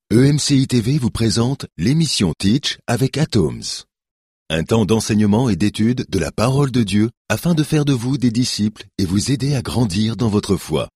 EMCI TV vous présente l'émission Teach avec Atoms. Un temps d'enseignement et d'étude de la parole de Dieu afin de faire de vous des disciples et vous aider à grandir dans votre foi.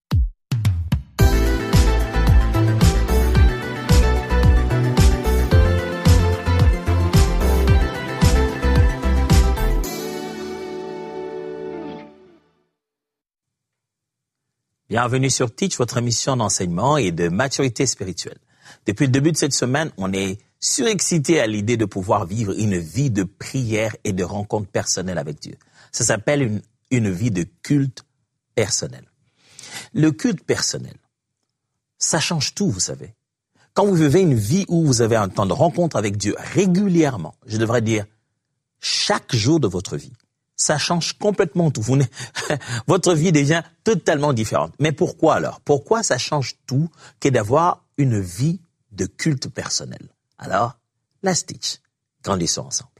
Bienvenue sur Teach, votre émission d'enseignement et de maturité spirituelle. Depuis le début de cette semaine, on est surexcité à l'idée de pouvoir vivre une vie de prière et de rencontre personnelle avec Dieu. Ça s'appelle une vie de culte personnel. Le culte personnel, ça change tout, vous savez. Quand vous vivez une vie où vous avez un temps de rencontre avec Dieu régulièrement, je devrais dire chaque jour de votre vie, ça change complètement tout. Votre vie devient totalement différente. Mais pourquoi alors? Pourquoi ça change tout qu'est d'avoir une vie de culte personnel? Alors, let's teach. Grandissons ensemble.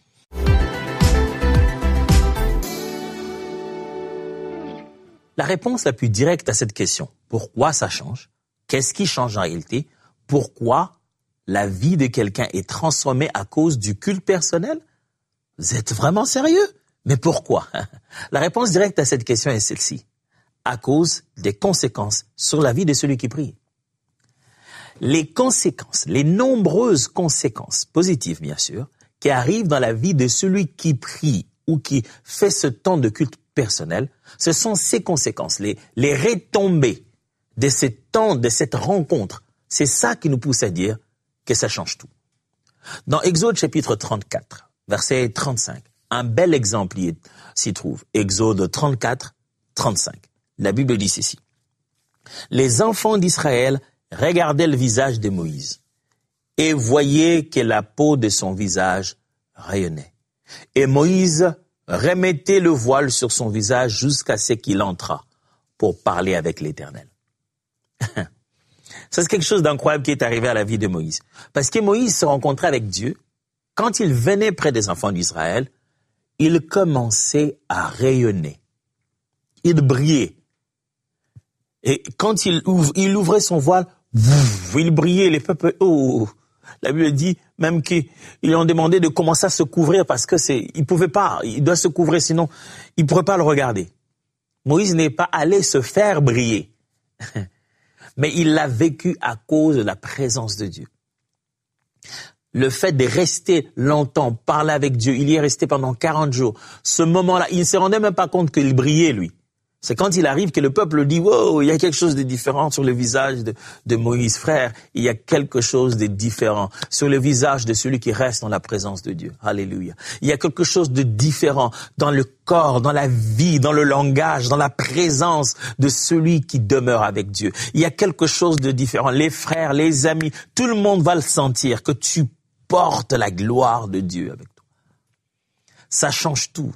La réponse la plus directe à cette question, pourquoi ça change? Qu'est-ce qui change en réalité? Pourquoi la vie de quelqu'un est transformée à cause du culte personnel? Vous êtes vraiment sérieux? Mais pourquoi? La réponse directe à cette question est celle-ci. À cause des conséquences sur la vie de celui qui prie. Les conséquences, les nombreuses conséquences, positives bien sûr, qui arrivent dans la vie de celui qui prie ou qui fait ce temps de culte personnel, ce sont ces conséquences, les retombées de ce temps, de cette rencontre. C'est ça qui nous pousse à dire que ça change tout. Dans Exode chapitre 34, verset 35, un bel exemple s'y trouve. Exode 34, 35. La Bible dit ceci. Les enfants d'Israël regardaient le visage de Moïse et voyaient que la peau de son visage rayonnait. Et Moïse remettait le voile sur son visage jusqu'à ce qu'il entrât pour parler avec l'Éternel. Ça, c'est quelque chose d'incroyable qui est arrivé à la vie de Moïse. Parce que Moïse se rencontrait avec Dieu. Quand il venait près des enfants d'Israël, il commençait à rayonner. Il brillait. Et quand il ouvrait son voile, il brillait, les peuples, La Bible dit même qu'ils lui ont demandé de commencer à se couvrir parce que il pouvait pas, il doit se couvrir sinon il pourrait pas le regarder. Moïse n'est pas allé se faire briller. Mais il l'a vécu à cause de la présence de Dieu. Le fait de rester longtemps, parler avec Dieu, il y est resté pendant 40 jours. Ce moment-là, il ne se rendait même pas compte qu'il brillait, lui. C'est quand il arrive que le peuple dit « Wow, il y a quelque chose de différent sur le visage de Moïse, frère. Il y a quelque chose de différent sur le visage de celui qui reste dans la présence de Dieu. » Alléluia. Il y a quelque chose de différent dans le corps, dans la vie, dans le langage, dans la présence de celui qui demeure avec Dieu. Il y a quelque chose de différent. Les frères, les amis, tout le monde va le sentir que tu portes la gloire de Dieu avec toi. Ça change tout.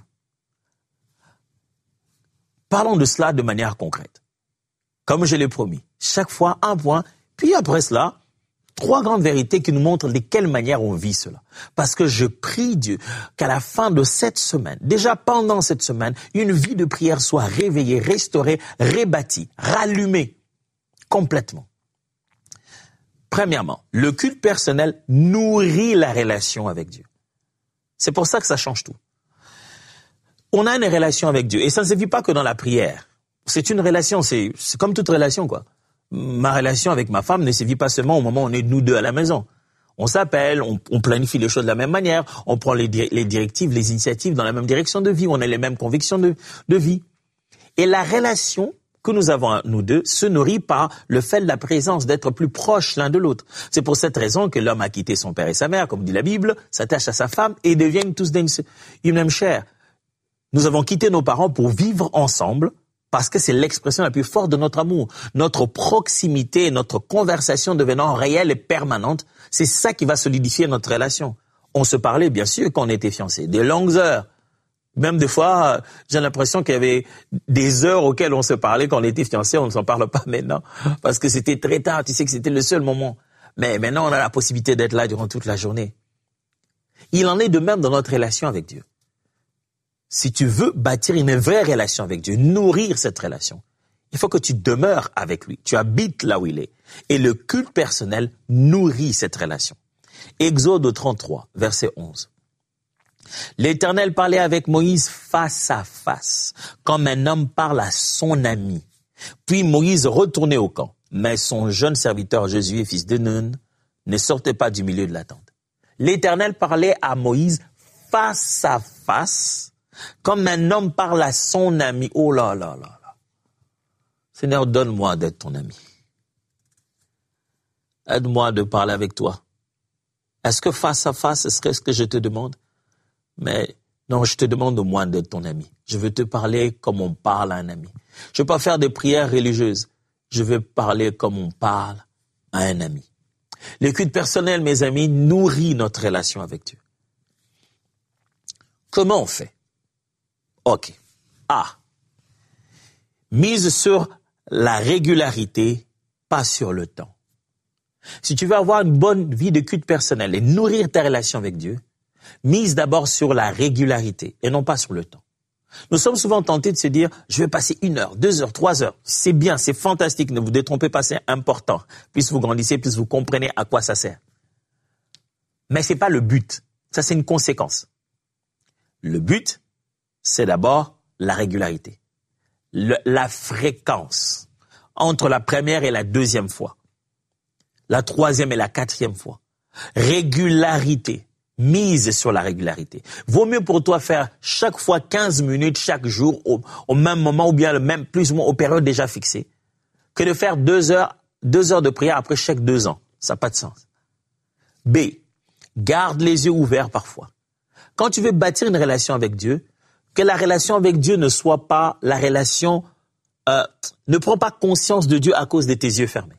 Parlons de cela de manière concrète. Comme je l'ai promis, chaque fois un point, puis après cela, 3 grandes vérités qui nous montrent de quelle manière on vit cela. Parce que je prie Dieu qu'à la fin de cette semaine, déjà pendant cette semaine, une vie de prière soit réveillée, restaurée, rebâtie, rallumée complètement. Premièrement, le culte personnel nourrit la relation avec Dieu. C'est pour ça que ça change tout. On a une relation avec Dieu et ça ne se vit pas que dans la prière. C'est une relation, c'est comme toute relation, quoi. Ma relation avec ma femme ne se vit pas seulement au moment où on est nous deux à la maison. On s'appelle, on planifie les choses de la même manière, on prend les directives, les initiatives dans la même direction de vie, on a les mêmes convictions de vie. Et la relation que nous avons, nous deux, se nourrit par le fait de la présence, d'être plus proches l'un de l'autre. C'est pour cette raison que l'homme a quitté son père et sa mère, comme dit la Bible, s'attache à sa femme et deviennent tous une même chair. Nous avons quitté nos parents pour vivre ensemble parce que c'est l'expression la plus forte de notre amour. Notre proximité, notre conversation devenant réelle et permanente, c'est ça qui va solidifier notre relation. On se parlait bien sûr quand on était fiancés, des longues heures. Même des fois, j'ai l'impression qu'il y avait des heures auxquelles on se parlait quand on était fiancés, on ne s'en parle pas maintenant parce que c'était très tard, tu sais que c'était le seul moment. Mais maintenant, on a la possibilité d'être là durant toute la journée. Il en est de même dans notre relation avec Dieu. Si tu veux bâtir une vraie relation avec Dieu, nourrir cette relation, Il faut que tu demeures avec lui. Tu habites là où il est. Et le culte personnel nourrit cette relation. Exode 33, verset 11. L'Éternel parlait avec Moïse face à face, comme un homme parle à son ami. Puis Moïse retournait au camp, mais son jeune serviteur Josué, fils de Nun, ne sortait pas du milieu de la tente. L'Éternel parlait à Moïse face à face, comme un homme parle à son ami. Oh là là là là. Seigneur, donne-moi d'être ton ami. Aide-moi de parler avec toi. Est-ce que face à face, ce serait ce que je te demande? Mais non, je te demande au moins d'être ton ami. Je veux te parler comme on parle à un ami. Je ne veux pas faire de prières religieuses. Je veux parler comme on parle à un ami. Le culte personnel, mes amis, nourrit notre relation avec Dieu. Comment on fait? OK. A. Mise sur la régularité, pas sur le temps. Si tu veux avoir une bonne vie de culte personnel et nourrir ta relation avec Dieu, mise d'abord sur la régularité et non pas sur le temps. Nous sommes souvent tentés de se dire, je vais passer 1 heure, 2 heures, 3 heures. C'est bien, c'est fantastique, ne vous détrompez pas, c'est important. Puis vous grandissez, puis vous comprenez à quoi ça sert. Mais c'est pas le but. Ça, c'est une conséquence. Le but, c'est d'abord la régularité. La fréquence entre la première et la deuxième fois. La troisième et la quatrième fois. Régularité. Mise sur la régularité. Vaut mieux pour toi faire chaque fois 15 minutes chaque jour au même moment ou bien le même plus ou moins aux périodes déjà fixées que de faire 2 heures de prière après chaque 2 ans. Ça n'a pas de sens. B. Garde les yeux ouverts parfois. Quand tu veux bâtir une relation avec Dieu, que la relation avec Dieu ne soit pas la relation, ne prends pas conscience de Dieu à cause de tes yeux fermés.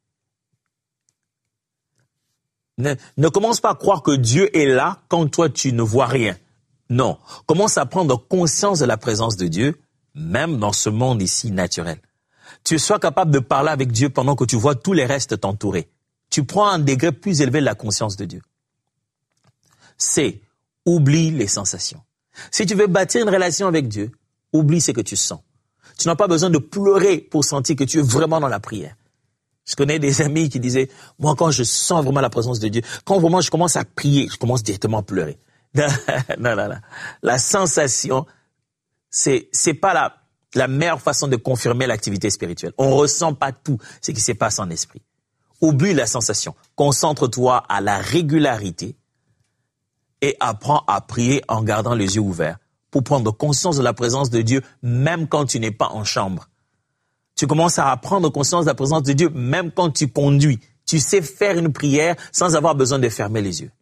Ne commence pas à croire que Dieu est là quand toi tu ne vois rien. Non. Commence à prendre conscience de la présence de Dieu, même dans ce monde ici naturel. Tu sois capable de parler avec Dieu pendant que tu vois tous les restes t'entourer. Tu prends un degré plus élevé de la conscience de Dieu. C. Oublie les sensations. Si tu veux bâtir une relation avec Dieu, oublie ce que tu sens. Tu n'as pas besoin de pleurer pour sentir que tu es vraiment dans la prière. Je connais des amis qui disaient, moi quand je sens vraiment la présence de Dieu, quand vraiment je commence à prier, je commence directement à pleurer. Non. La sensation, c'est pas la meilleure façon de confirmer l'activité spirituelle. On ressent pas tout ce qui se passe en esprit. Oublie la sensation. Concentre-toi à la régularité et apprends à prier en gardant les yeux ouverts pour prendre conscience de la présence de Dieu même quand tu n'es pas en chambre. Tu commences à prendre conscience de la présence de Dieu même quand tu conduis. Tu sais faire une prière sans avoir besoin de fermer les yeux.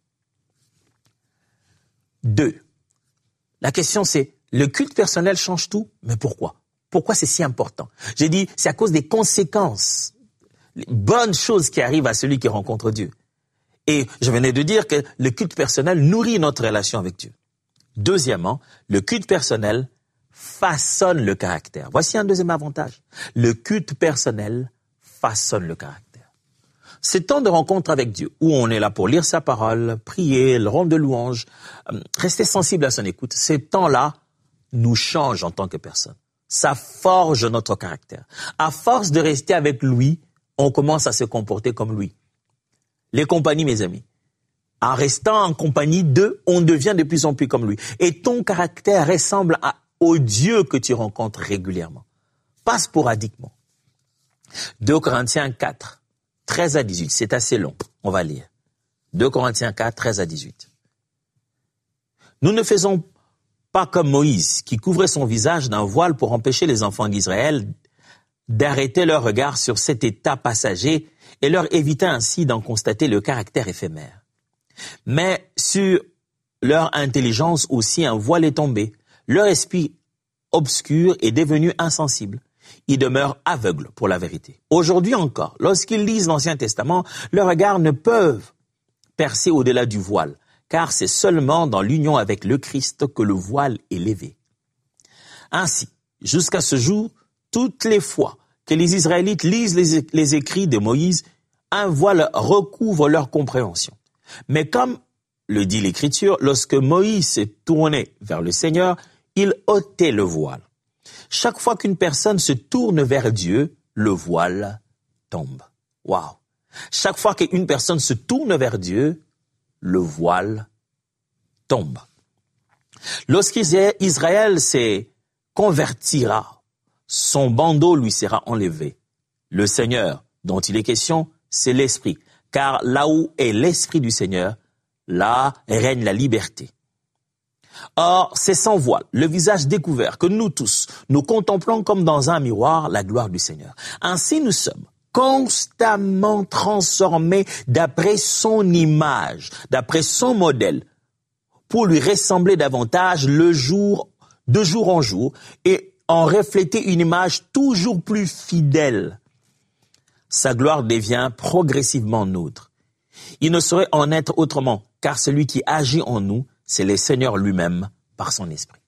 2. La question c'est, le culte personnel change tout, mais pourquoi? Pourquoi c'est si important? J'ai dit, c'est à cause des conséquences, les bonnes choses qui arrivent à celui qui rencontre Dieu. Et je venais de dire que le culte personnel nourrit notre relation avec Dieu. Deuxièmement, le culte personnel façonne le caractère. Voici un deuxième avantage. Le culte personnel façonne le caractère. Ces temps de rencontre avec Dieu, où on est là pour lire sa parole, prier, le rendre de louange, rester sensible à son écoute, ces temps-là nous changent en tant que personne. Ça forge notre caractère. À force de rester avec lui, on commence à se comporter comme lui. Les compagnies, mes amis. En restant en compagnie d'eux, on devient de plus en plus comme lui. Et ton caractère ressemble au Dieu que tu rencontres régulièrement. Pas sporadiquement. 2 Corinthiens 4, 13 à 18. C'est assez long. On va lire. 2 Corinthiens 4, 13 à 18. Nous ne faisons pas comme Moïse, qui couvrait son visage d'un voile pour empêcher les enfants d'Israël d'arrêter leur regard sur cet état passager et leur éviter ainsi d'en constater le caractère éphémère. Mais sur leur intelligence aussi un voile est tombé. Leur esprit obscur est devenu insensible. Ils demeurent aveugles pour la vérité. Aujourd'hui encore, lorsqu'ils lisent l'Ancien Testament, leurs regards ne peuvent percer au-delà du voile, car c'est seulement dans l'union avec le Christ que le voile est levé. Ainsi, jusqu'à ce jour, toutes les fois que les Israélites lisent les écrits de Moïse, un voile recouvre leur compréhension. Mais comme le dit l'Écriture, lorsque Moïse s'est tourné vers le Seigneur, il ôtait le voile. Chaque fois qu'une personne se tourne vers Dieu, le voile tombe. Waouh! Chaque fois qu'une personne se tourne vers Dieu, le voile tombe. Lorsqu'Israël s'est convertira, son bandeau lui sera enlevé. Le Seigneur dont il est question, c'est l'Esprit. Car là où est l'Esprit du Seigneur, là règne la liberté. Or, c'est sans voile, le visage découvert, que nous tous, nous contemplons comme dans un miroir la gloire du Seigneur. Ainsi nous sommes constamment transformés d'après son image, d'après son modèle, pour lui ressembler davantage de jour en jour et en refléter une image toujours plus fidèle. Sa gloire devient progressivement nôtre. Il ne saurait en être autrement, car celui qui agit en nous, c'est le Seigneur lui-même par son esprit.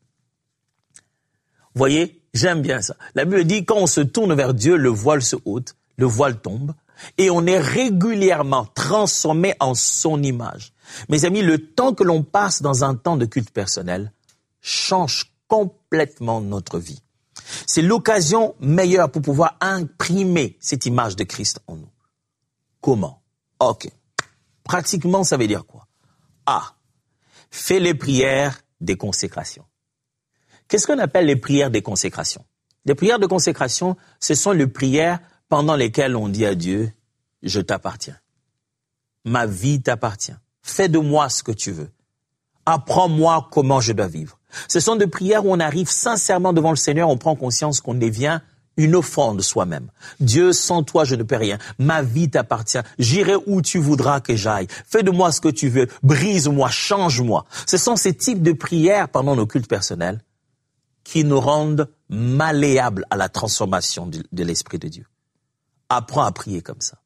Vous voyez, j'aime bien ça. La Bible dit, quand on se tourne vers Dieu, le voile se ôte, le voile tombe, et on est régulièrement transformé en son image. Mes amis, le temps que l'on passe dans un temps de culte personnel change complètement notre vie. C'est l'occasion meilleure pour pouvoir imprimer cette image de Christ en nous. Comment? Ok. Pratiquement, ça veut dire quoi? A. Fais les prières des consécrations. Qu'est-ce qu'on appelle les prières des consécrations? Les prières de consécration, ce sont les prières pendant lesquelles on dit à Dieu, je t'appartiens. Ma vie t'appartient. Fais de moi ce que tu veux. Apprends-moi comment je dois vivre. Ce sont des prières où on arrive sincèrement devant le Seigneur, on prend conscience qu'on devient une offrande soi-même. Dieu, sans toi, je ne peux rien. Ma vie t'appartient. J'irai où tu voudras que j'aille. Fais de moi ce que tu veux. Brise-moi, change-moi. Ce sont ces types de prières pendant nos cultes personnels qui nous rendent malléables à la transformation de l'Esprit de Dieu. Apprends à prier comme ça.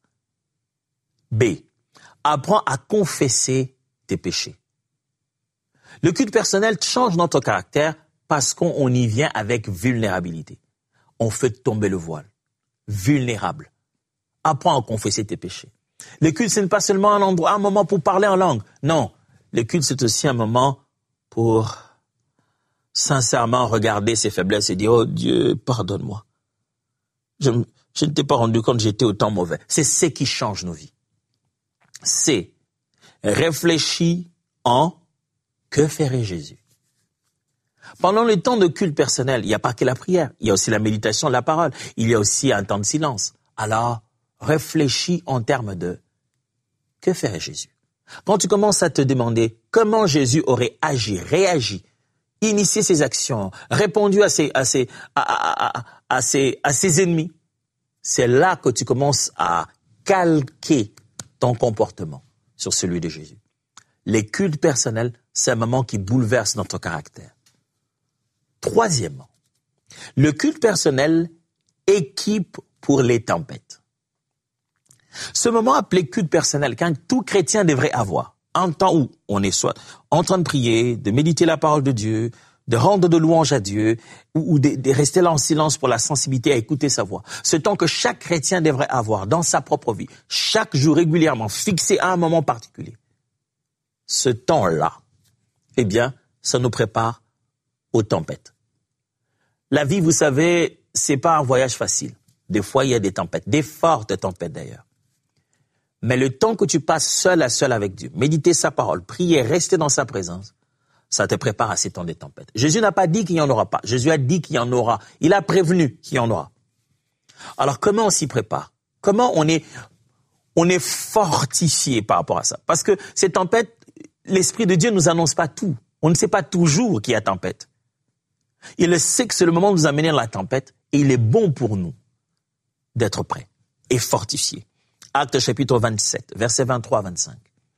B. Apprends à confesser tes péchés. Le culte personnel change notre caractère parce qu'on y vient avec vulnérabilité. On fait tomber le voile. Vulnérable. Apprends à confesser tes péchés. Le culte, ce n'est pas seulement un moment pour parler en langue. Non. Le culte, c'est aussi un moment pour sincèrement regarder ses faiblesses et dire, oh Dieu, pardonne-moi. Je ne t'ai pas rendu compte que j'étais autant mauvais. C'est ce qui change nos vies. C. Réfléchis en que ferait Jésus? Pendant le temps de culte personnel, il n'y a pas que la prière, il y a aussi la méditation de la parole, il y a aussi un temps de silence. Alors, réfléchis en termes de que ferait Jésus? Quand tu commences à te demander comment Jésus aurait agi, réagi, initié ses actions, répondu à ses ennemis, c'est là que tu commences à calquer ton comportement sur celui de Jésus. Les cultes personnels, c'est un moment qui bouleverse notre caractère. Troisièmement, le culte personnel équipe pour les tempêtes. Ce moment appelé culte personnel, qu'un tout chrétien devrait avoir, un temps où on est soit en train de prier, de méditer la parole de Dieu, de rendre de louanges à Dieu, ou de rester là en silence pour la sensibilité à écouter sa voix. Ce temps que chaque chrétien devrait avoir dans sa propre vie, chaque jour régulièrement, fixé à un moment particulier. Ce temps-là, eh bien, ça nous prépare aux tempêtes. La vie, vous savez, c'est pas un voyage facile. Des fois, il y a des tempêtes, des fortes tempêtes d'ailleurs. Mais le temps que tu passes seul à seul avec Dieu, méditer sa parole, prier, rester dans sa présence, ça te prépare à ces temps de tempêtes. Jésus n'a pas dit qu'il n'y en aura pas. Jésus a dit qu'il y en aura. Il a prévenu qu'il y en aura. Alors, comment on s'y prépare? Comment on est fortifié par rapport à ça? Parce que ces tempêtes, l'Esprit de Dieu ne nous annonce pas tout. On ne sait pas toujours qu'il y a tempête. Il sait que c'est le moment de nous amener dans la tempête et il est bon pour nous d'être prêts et fortifiés. Actes chapitre 27, versets 23 à 25.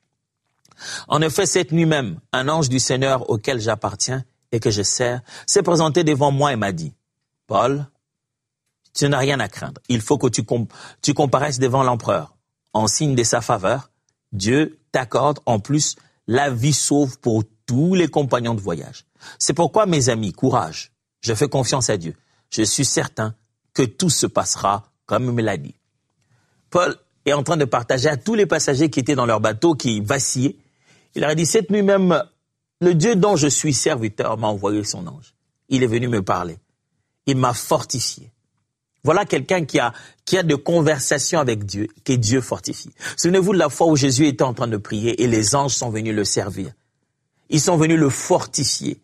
En effet, cette nuit même, un ange du Seigneur auquel j'appartiens et que je sers s'est présenté devant moi et m'a dit, « Paul, tu n'as rien à craindre. Il faut que tu comparaisses devant l'empereur. En signe de sa faveur, Dieu t'accorde en plus la vie sauve pour tous les compagnons de voyage. C'est pourquoi, mes amis, courage. Je fais confiance à Dieu. Je suis certain que tout se passera comme il me l'a dit. » Paul est en train de partager à tous les passagers qui étaient dans leur bateau, qui vacillaient. Il leur a dit, cette nuit même, le Dieu dont je suis serviteur m'a envoyé son ange. Il est venu me parler. Il m'a fortifié. Voilà quelqu'un qui a des conversations avec Dieu, que Dieu fortifie. Souvenez-vous de la fois où Jésus était en train de prier et les anges sont venus le servir. Ils sont venus le fortifier.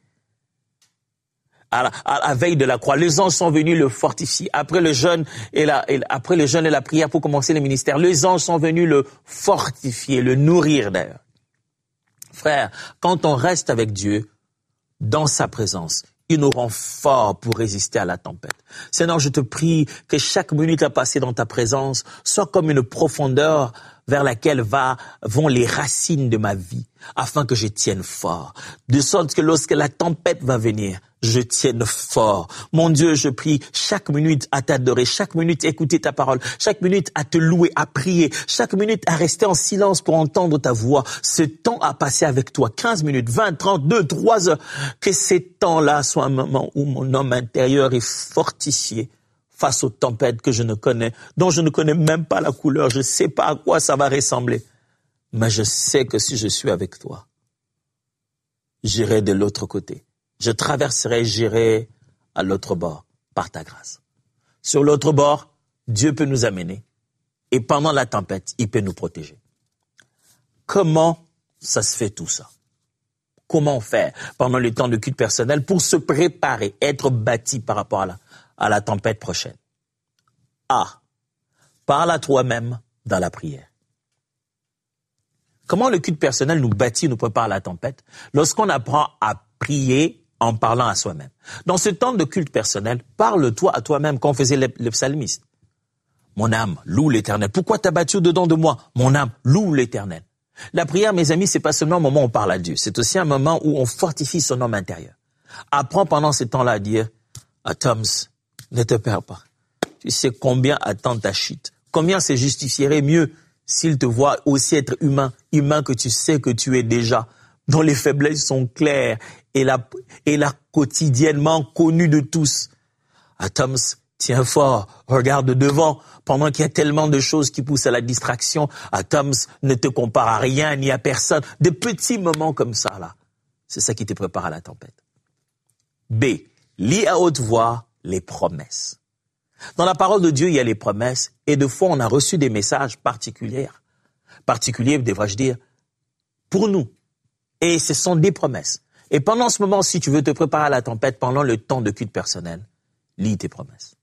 À la veille de la croix, les anges sont venus le fortifier. Après le jeûne et la prière pour commencer le ministère, les anges sont venus le fortifier, le nourrir d'ailleurs. Frère, quand on reste avec Dieu, dans sa présence, il nous rend forts pour résister à la tempête. Seigneur, je te prie que chaque minute à passer dans ta présence soit comme une profondeur vers laquelle vont les racines de ma vie, afin que je tienne fort. De sorte que lorsque la tempête va venir, je tienne fort. Mon Dieu, je prie chaque minute à t'adorer, chaque minute à écouter ta parole, chaque minute à te louer, à prier, chaque minute à rester en silence pour entendre ta voix. Ce temps à passer avec toi, 15 minutes, 20, 30, 2, 3 heures, que ces temps-là soient un moment où mon homme intérieur est fortifié face aux tempêtes que je ne connais, dont je ne connais même pas la couleur, je ne sais pas à quoi ça va ressembler. Mais je sais que si je suis avec toi, j'irai de l'autre côté. Je traverserai, j'irai à l'autre bord, par ta grâce. Sur l'autre bord, Dieu peut nous amener. Et pendant la tempête, il peut nous protéger. Comment ça se fait tout ça? Comment faire pendant le temps de culte personnel pour se préparer, être bâti par rapport à la tempête prochaine? A. Parle à toi-même dans la prière. Comment le culte personnel nous bâtit, nous prépare à la tempête? Lorsqu'on apprend à prier en parlant à soi-même. Dans ce temps de culte personnel, parle-toi à toi-même, comme faisait le psalmiste. Mon âme, loue l'Éternel. Pourquoi t'as battu au-dedans de moi? Mon âme, loue l'Éternel. La prière, mes amis, c'est pas seulement un moment où on parle à Dieu. C'est aussi un moment où on fortifie son homme intérieur. Apprends pendant ce temps-là à dire, Thomas, ne te perds pas. Tu sais combien attend ta chute. Combien se justifierait mieux s'il te voit aussi être humain que tu sais que tu es déjà, dont les faiblesses sont claires et la quotidiennement connue de tous. Thomas, tiens fort, regarde devant, pendant qu'il y a tellement de choses qui poussent à la distraction. Thomas, ne te compare à rien ni à personne. Des petits moments comme ça, là, c'est ça qui te prépare à la tempête. B. Lis à haute voix les promesses. Dans la parole de Dieu, il y a les promesses, et de fois, on a reçu des messages particuliers, devrais-je dire, pour nous. Et ce sont des promesses. Et pendant ce moment, si tu veux te préparer à la tempête, pendant le temps de culte personnel, lis tes promesses.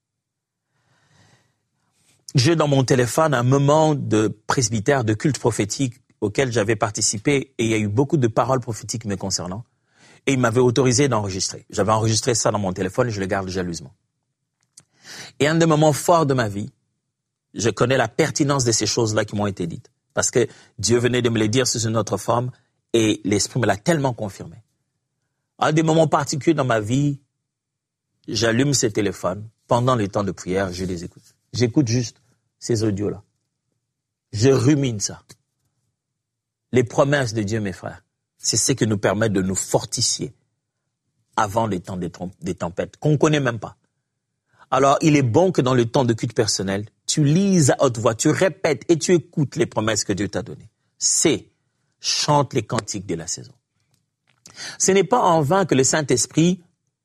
J'ai dans mon téléphone un moment de presbytère, de culte prophétique auquel j'avais participé, et il y a eu beaucoup de paroles prophétiques me concernant, et il m'avait autorisé d'enregistrer. J'avais enregistré ça dans mon téléphone et je le garde jalousement. Et un des moments forts de ma vie, je connais la pertinence de ces choses-là qui m'ont été dites, parce que Dieu venait de me les dire sous une autre forme, et l'Esprit me l'a tellement confirmé. À des moments particuliers dans ma vie, j'allume ces téléphones. Pendant les temps de prière, je les écoute. J'écoute juste ces audios-là. Je rumine ça. Les promesses de Dieu, mes frères, c'est ce qui nous permet de nous fortifier avant les temps des tempêtes, qu'on ne connaît même pas. Alors, il est bon que dans le temps de culte personnel, tu lises à haute voix, tu répètes et tu écoutes les promesses que Dieu t'a données. C. Chante les cantiques de la saison. Ce n'est pas en vain que le Saint-Esprit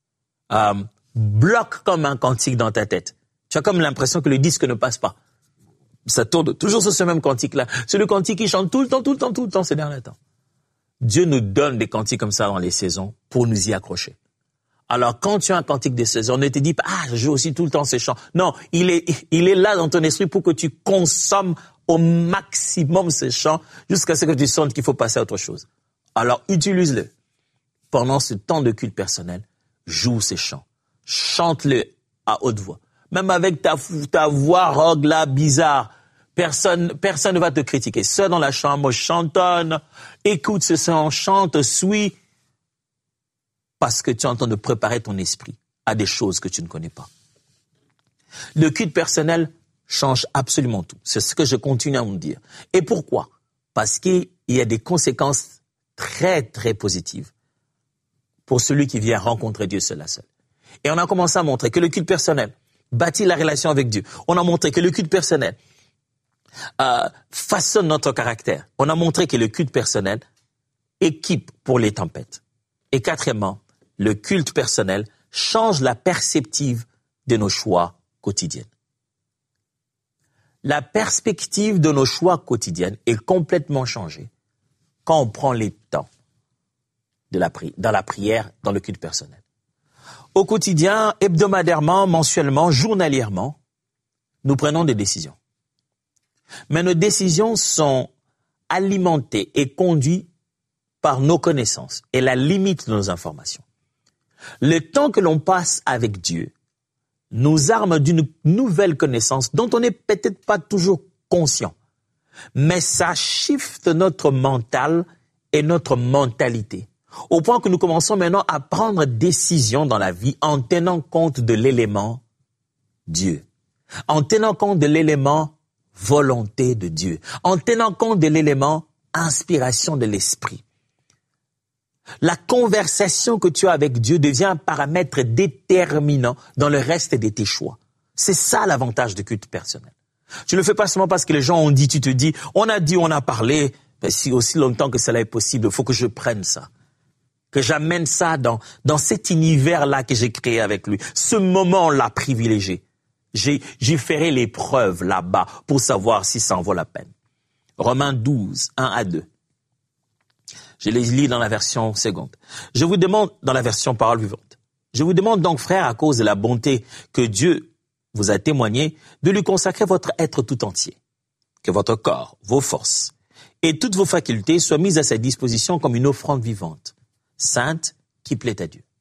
bloque comme un cantique dans ta tête. Tu as comme l'impression que le disque ne passe pas. Ça tourne toujours sur ce même cantique-là. C'est le cantique qui chante tout le temps ces derniers temps. Dieu nous donne des cantiques comme ça dans les saisons pour nous y accrocher. Alors, quand tu as un cantique de saison, ne te dis pas, je joue aussi tout le temps ces chants. Non, il est là dans ton esprit pour que tu consommes au maximum ces chants jusqu'à ce que tu sentes qu'il faut passer à autre chose. Alors, utilise-le. Pendant ce temps de culte personnel, joue ces chants. Chante-le à haute voix. Même avec ta voix rogue là, bizarre, personne ne va te critiquer. Seul dans la chambre, chantonne, écoute ce chant, chante, suis, parce que tu es en train de préparer ton esprit à des choses que tu ne connais pas. Le culte personnel change absolument tout. C'est ce que je continue à vous dire. Et pourquoi? Parce qu'il y a des conséquences très, très positives pour celui qui vient rencontrer Dieu seul à seul. Et on a commencé à montrer que le culte personnel bâtit la relation avec Dieu. On a montré que le culte personnel façonne notre caractère. On a montré que le culte personnel équipe pour les tempêtes. Et quatrièmement, le culte personnel change la perspective de nos choix quotidiens. La perspective de nos choix quotidiens est complètement changée quand on prend les temps dans la prière, dans le culte personnel. Au quotidien, hebdomadairement, mensuellement, journalièrement, nous prenons des décisions. Mais nos décisions sont alimentées et conduites par nos connaissances et la limite de nos informations. Le temps que l'on passe avec Dieu nous arme d'une nouvelle connaissance dont on n'est peut-être pas toujours conscient. Mais ça shift notre mental et notre mentalité. Au point que nous commençons maintenant à prendre décision dans la vie en tenant compte de l'élément Dieu. En tenant compte de l'élément volonté de Dieu. En tenant compte de l'élément inspiration de l'esprit. La conversation que tu as avec Dieu devient un paramètre déterminant dans le reste de tes choix. C'est ça l'avantage du culte personnel. Tu ne le fais pas seulement parce que les gens ont dit, tu te dis, on a dit, on a parlé, mais si aussi longtemps que cela est possible, il faut que je prenne ça. Que j'amène ça dans cet univers-là que j'ai créé avec lui. Ce moment-là privilégié. J'y ferai l'épreuve là-bas pour savoir si ça en vaut la peine. Romains 12, 1 à 2. Je les lis dans la version seconde. Je vous demande, dans la version parole vivante, je vous demande donc, frères, à cause de la bonté que Dieu vous a témoigné, de lui consacrer votre être tout entier. Que votre corps, vos forces et toutes vos facultés soient mises à sa disposition comme une offrande vivante, sainte, qui plaît à Dieu.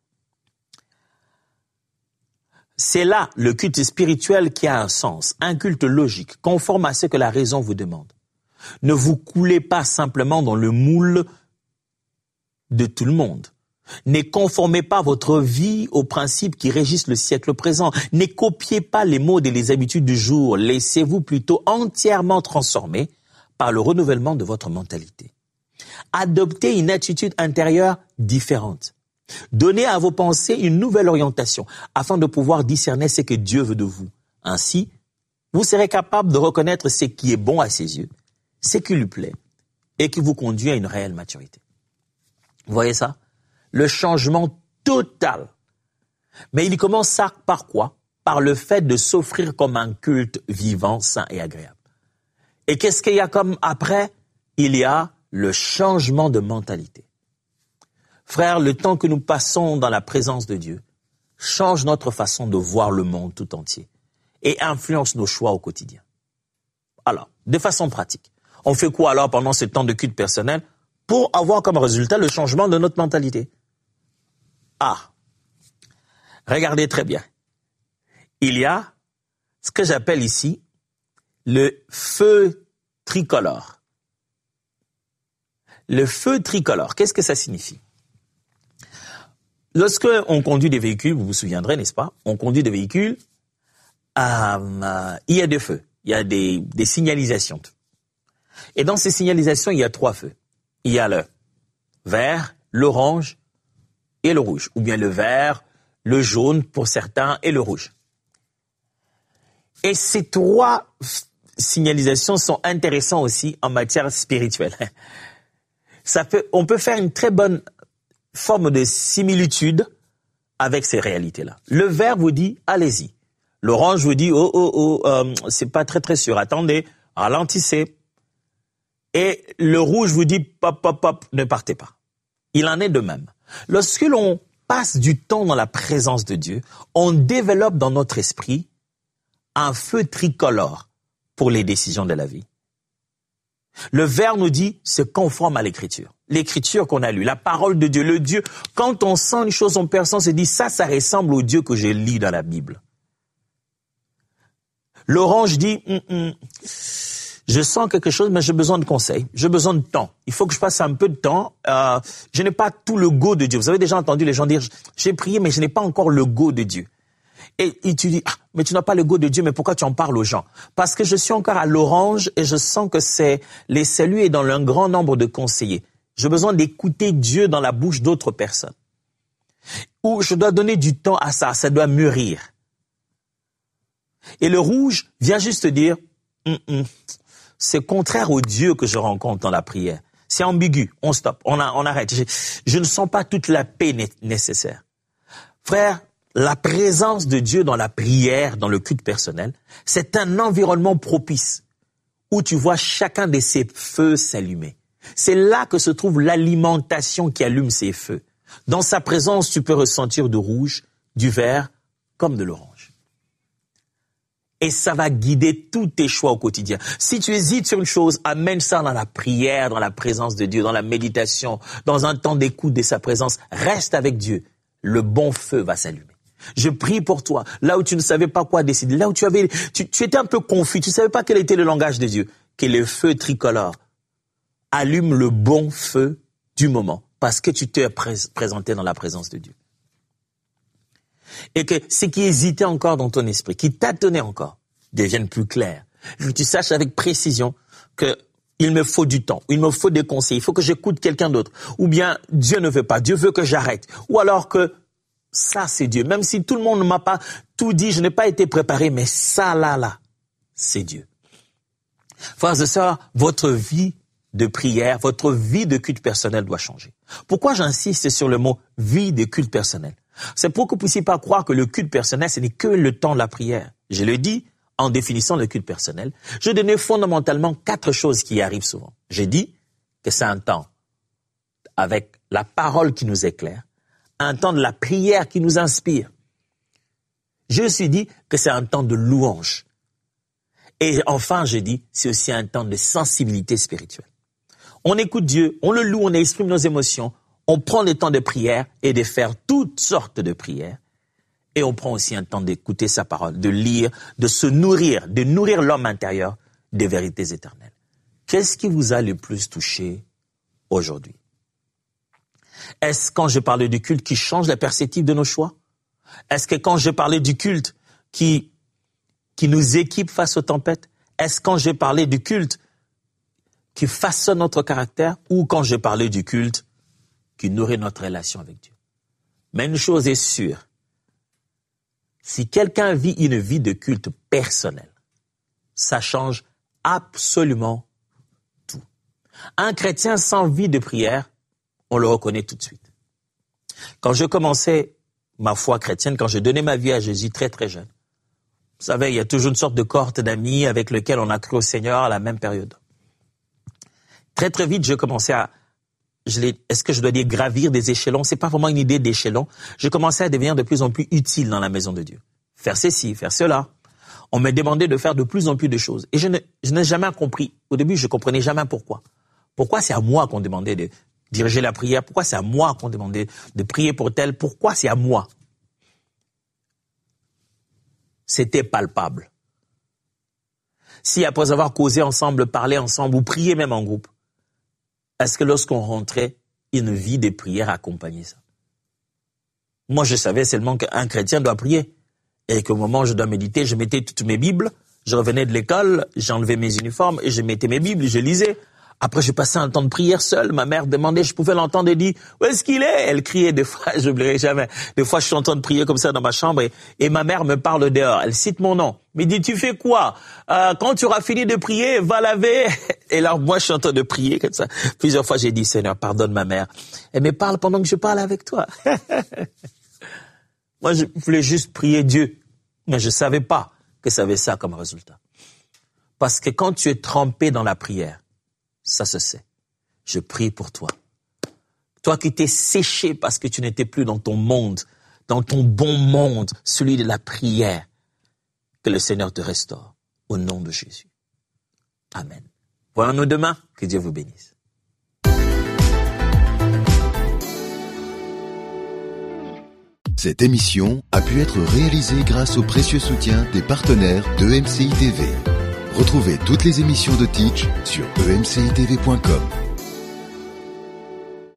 C'est là le culte spirituel qui a un sens, un culte logique, conforme à ce que la raison vous demande. Ne vous coulez pas simplement dans le moule de tout le monde. Ne conformez pas votre vie aux principes qui régissent le siècle présent. Ne copiez pas les modes et les habitudes du jour. Laissez-vous plutôt entièrement transformer par le renouvellement de votre mentalité. Adoptez une attitude intérieure différente. Donnez à vos pensées une nouvelle orientation afin de pouvoir discerner ce que Dieu veut de vous. Ainsi, vous serez capable de reconnaître ce qui est bon à ses yeux, ce qui lui plaît et qui vous conduit à une réelle maturité. Vous voyez ça? Le changement total. Mais il commence ça par quoi? Par le fait de s'offrir comme un culte vivant, sain et agréable. Et qu'est-ce qu'il y a comme après? Il y a le changement de mentalité. Frères, le temps que nous passons dans la présence de Dieu change notre façon de voir le monde tout entier et influence nos choix au quotidien. Alors, de façon pratique, on fait quoi alors pendant ce temps de culte personnel pour avoir comme résultat le changement de notre mentalité? Ah, regardez très bien. Il y a ce que j'appelle ici le feu tricolore. Le feu tricolore, qu'est-ce que ça signifie? Lorsque on conduit des véhicules, vous vous souviendrez, n'est-ce pas? On conduit des véhicules, il y a des feux, il y a des signalisations. Et dans ces signalisations, il y a 3 feux. Il y a le vert, l'orange et le rouge. Ou bien le vert, le jaune pour certains et le rouge. Et ces 3 signalisations sont intéressantes aussi en matière spirituelle. On peut faire une très bonne forme de similitude avec ces réalités-là. Le vert vous dit, allez-y. L'orange vous dit, c'est pas très très sûr. Attendez, ralentissez. Et le rouge vous dit, pop, ne partez pas. Il en est de même. Lorsque l'on passe du temps dans la présence de Dieu, on développe dans notre esprit un feu tricolore pour les décisions de la vie. Le vert nous dit, se conforme à l'écriture. L'écriture qu'on a lue, la parole de Dieu, le Dieu. Quand on sent une chose en personne, on se dit, ça ressemble au Dieu que j'ai lu dans la Bible. L'orange dit, je sens quelque chose, mais j'ai besoin de conseils, j'ai besoin de temps. Il faut que je passe un peu de temps. Je n'ai pas tout le go de Dieu. Vous avez déjà entendu les gens dire, j'ai prié, mais je n'ai pas encore le go de Dieu. Et tu dis, mais tu n'as pas le go de Dieu, mais pourquoi tu en parles aux gens? Parce que je suis encore à l'orange et je sens que les saluts est dans un grand nombre de conseillers. J'ai besoin d'écouter Dieu dans la bouche d'autres personnes. Ou je dois donner du temps à ça doit mûrir. Et le rouge vient juste dire, c'est contraire au Dieu que je rencontre dans la prière. C'est ambigu, on stoppe, on arrête. Je ne sens pas toute la paix nécessaire. Frère, la présence de Dieu dans la prière, dans le culte personnel, c'est un environnement propice où tu vois chacun de ces feux s'allumer. C'est là que se trouve l'alimentation qui allume ces feux. Dans sa présence, tu peux ressentir du rouge, du vert, comme de l'orange. Et ça va guider tous tes choix au quotidien. Si tu hésites sur une chose, amène ça dans la prière, dans la présence de Dieu, dans la méditation, dans un temps d'écoute de sa présence. Reste avec Dieu. Le bon feu va s'allumer. Je prie pour toi, là où tu ne savais pas quoi décider, là où tu étais un peu confus, tu ne savais pas quel était le langage de Dieu, que le feu tricolore allume le bon feu du moment, parce que tu t'es présenté dans la présence de Dieu. Et que ce qui hésitait encore dans ton esprit, qui tâtonnait encore, devienne plus clair. Que tu saches avec précision que il me faut du temps, il me faut des conseils, il faut que j'écoute quelqu'un d'autre. Ou bien Dieu ne veut pas, Dieu veut que j'arrête. Ou alors que ça c'est Dieu. Même si tout le monde ne m'a pas tout dit, je n'ai pas été préparé, mais ça là, c'est Dieu. Frères et sœurs, votre vie de prière, votre vie de culte personnel doit changer. Pourquoi j'insiste sur le mot vie de culte personnel? C'est pour que vous ne puissiez pas croire que le culte personnel, ce n'est que le temps de la prière. Je le dis en définissant le culte personnel. Je donnais fondamentalement 4 choses qui arrivent souvent. J'ai dit que c'est un temps avec la parole qui nous éclaire, un temps de la prière qui nous inspire. Je me suis dit que c'est un temps de louange. Et enfin, je dis, c'est aussi un temps de sensibilité spirituelle. On écoute Dieu, on le loue, on exprime nos émotions, on prend le temps de prière et de faire toutes sortes de prières. Et on prend aussi un temps d'écouter sa parole, de lire, de se nourrir, de nourrir l'homme intérieur des vérités éternelles. Qu'est-ce qui vous a le plus touché aujourd'hui? Est-ce quand je parlais du culte qui change la perspective de nos choix? Est-ce que quand je parlais du culte qui nous équipe face aux tempêtes? Est-ce quand j'ai parlé du culte qui façonne notre caractère? Ou quand j'ai parlé du culte qui nourrit notre relation avec Dieu? Mais une chose est sûre, si quelqu'un vit une vie de culte personnel, ça change absolument tout. Un chrétien sans vie de prière, on le reconnaît tout de suite. Quand je commençais ma foi chrétienne, quand je donnais ma vie à Jésus très très jeune, vous savez, il y a toujours une sorte de cohorte d'amis avec lesquels on a cru au Seigneur à la même période. Très très vite, je commençais est-ce que je dois dire gravir des échelons? C'est pas vraiment une idée d'échelon. Je commençais à devenir de plus en plus utile dans la maison de Dieu. Faire ceci, faire cela. On me demandait de faire de plus en plus de choses. Et je n'ai jamais compris. Au début, je comprenais jamais pourquoi. Pourquoi c'est à moi qu'on demandait de diriger la prière? Pourquoi c'est à moi qu'on demandait de prier pour tel? Pourquoi c'est à moi? C'était palpable. Si après avoir causé ensemble, parlé ensemble ou prié même en groupe, est-ce que lorsqu'on rentrait, une vie de prière accompagnait ça? Moi, je savais seulement qu'un chrétien doit prier. Et qu'au moment où je dois méditer, je mettais toutes mes Bibles, je revenais de l'école, j'enlevais mes uniformes et je mettais mes Bibles, je lisais. Après, je passais un temps de prière seul. Ma mère demandait, je pouvais l'entendre et dire, où est-ce qu'il est? Elle criait des fois, je n'oublierai jamais. Des fois, je suis en train de prier comme ça dans ma chambre et ma mère me parle dehors. Elle cite mon nom. Me dit, tu fais quoi? Quand tu auras fini de prier, va laver. Et alors, moi, je suis en train de prier comme ça. Plusieurs fois, j'ai dit, Seigneur, pardonne ma mère. Elle me parle pendant que je parle avec toi. Moi, je voulais juste prier Dieu. Mais je savais pas que ça avait ça comme résultat. Parce que quand tu es trempé dans la prière, ça se sait. Je prie pour toi. Toi qui t'es séché parce que tu n'étais plus dans ton monde, dans ton bon monde, celui de la prière, que le Seigneur te restaure. Au nom de Jésus. Amen. Voyons-nous demain. Que Dieu vous bénisse. Cette émission a pu être réalisée grâce au précieux soutien des partenaires de EMCI TV. Retrouvez toutes les émissions de Teach sur emcitv.com.